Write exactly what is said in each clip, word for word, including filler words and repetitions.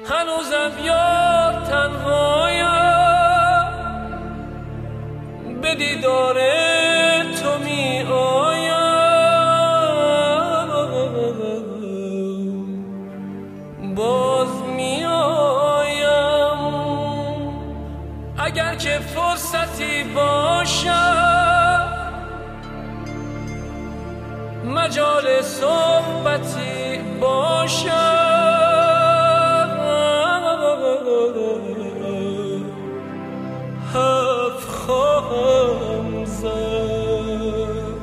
هنوزم یار تنهایم، به دیدار تو می آیم، باز می آیم. اگر که فرصتی باشد، مجال صحبتی باشد، حرف خواهم زد.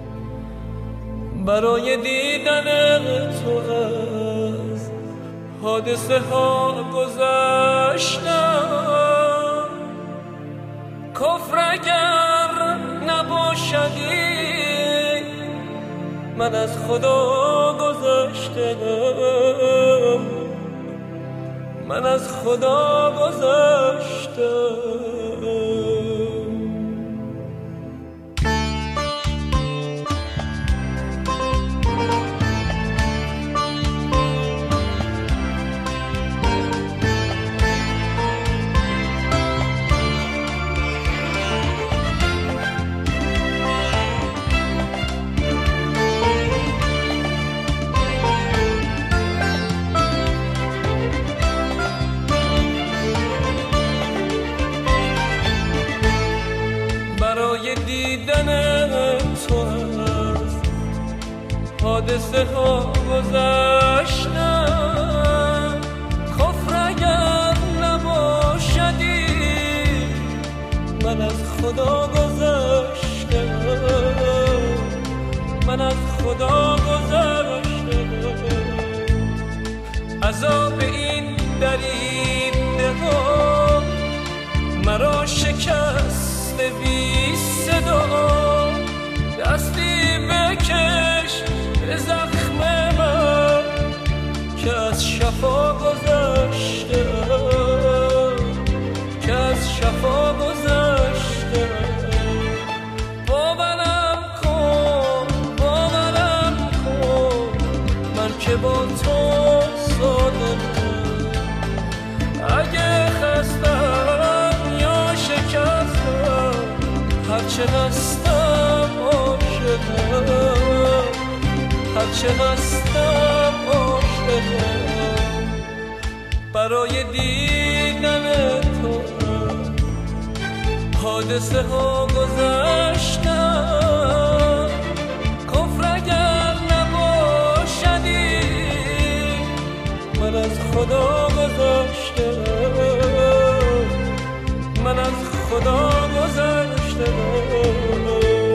برای دیدن تو از حادثه ها گذشتم، کفر اگر نباشدی من از خدا گذشتم، من از خدا گذشتم. برای دیدن تو از حادثه ها گذشتم، کفر اگر نباشدی من از خدا گذشتم، من از خدا گذشتم. عذاب این دریده ها مرا شکست بی صدا، دستی بکش به زخم من که از شفا گذشته، که از شفا گذشته. باورم کن، باورم کن، من که با تو صادقم. اگه خستم یا شکستم، هرچه هستم عاشقم، هرچه هستم عاشقم. برای دیدن تو حادثه ها گذشتم، کفر اگر نباشدی من از خدا گذشتم، من از خدا گذشتم.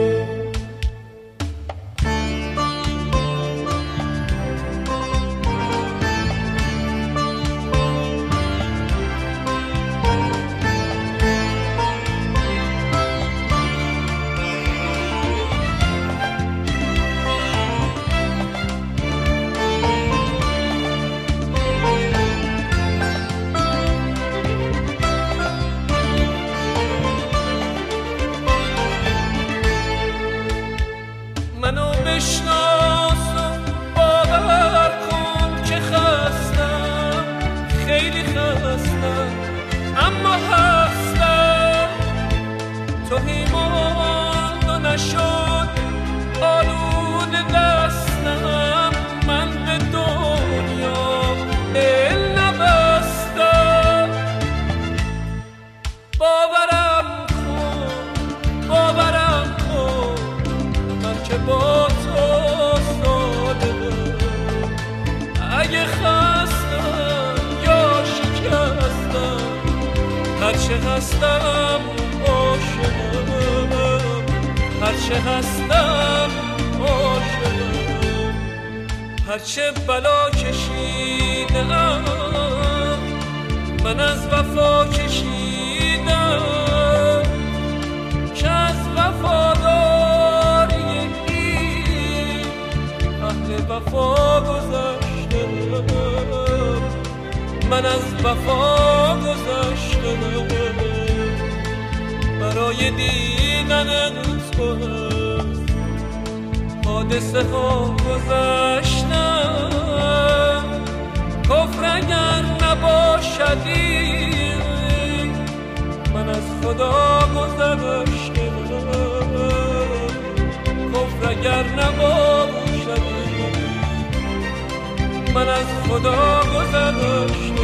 منو بشناس و باور کن که خستم، خیلی خستم، اما هستم. توهیمان و نشد آلود دستم، من به دنیا دل نبستم. باورم کن، باورم کن، من که با تو صادقم. اگه خستم یا شکستم، هرچه هستم عاشقم، هرچه هستم عاشقم. هرچه بلا کشیدم من از وفا کشیدم، که از وفاداری این اهل وفا گذشتم، من از وفا گذشتم. برای دیدن تو حادثه ها گذشتم، کفر اگر نباشد باشدی من از خدا گذشته کفر اگر نباشدی من از خدا گذشته